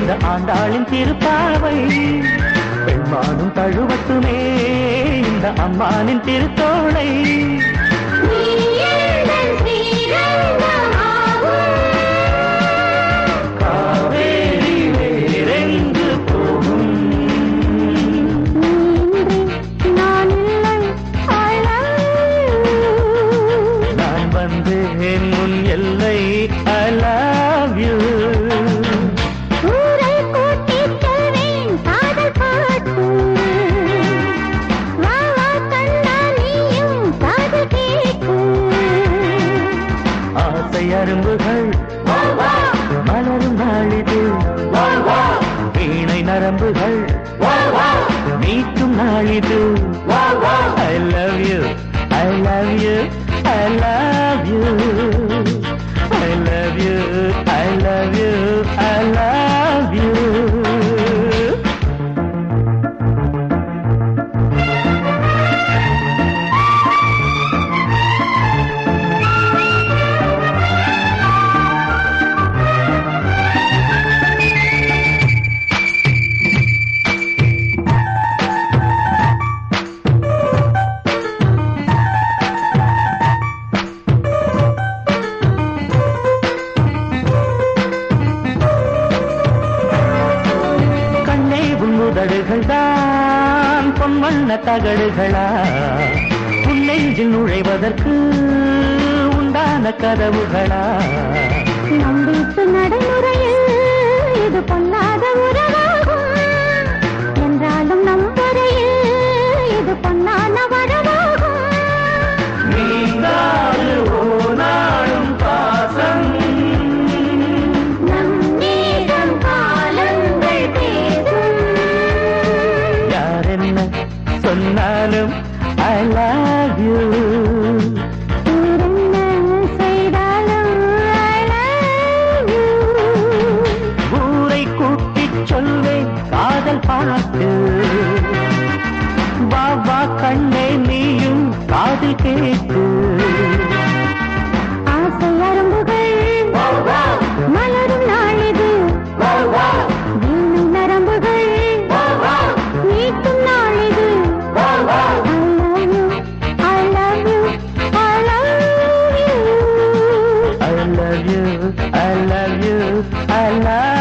இந்த ஆண்டாளின் திருப்பாவை பெண்மானும் தழுவட்டுமே இந்த அம்மானின் திருத்தோளை காவேரி வேறெங்கு போகும் நான் வந்தேன் உன் எல்லை I love you அரும்புகள் மலரும் நாளிது வீணை நரம்புகள் மீட்டும் நாளிது I love you I love you I love you I love you I love you I love you தடுகள்தான் பொன்வண்ண தகடுகளா உன் நெஞ்சில் நுழைவதற்கு உண்டான கதவுகளா நம்பிட்டு நடைமுறையில் இது பொல்லாத உறவாகும் என்றாலும் நம்புறையில் இது பொன்னான வரவாகும் நீங்காது ஓனாடும் பாசம் சொன்னாலும் I love you செய்தாலும் I love you ஊரை கூட்டிச் சொல்வேன் காதல் பாட்டு வா வா கண்ணே நீயும் காதில் கேட்டு ஆசை அரும்புகள் மலரும் நாளிது வீணை நரம்புகள் மீட்டும் நாளிது I love you, I love you, I love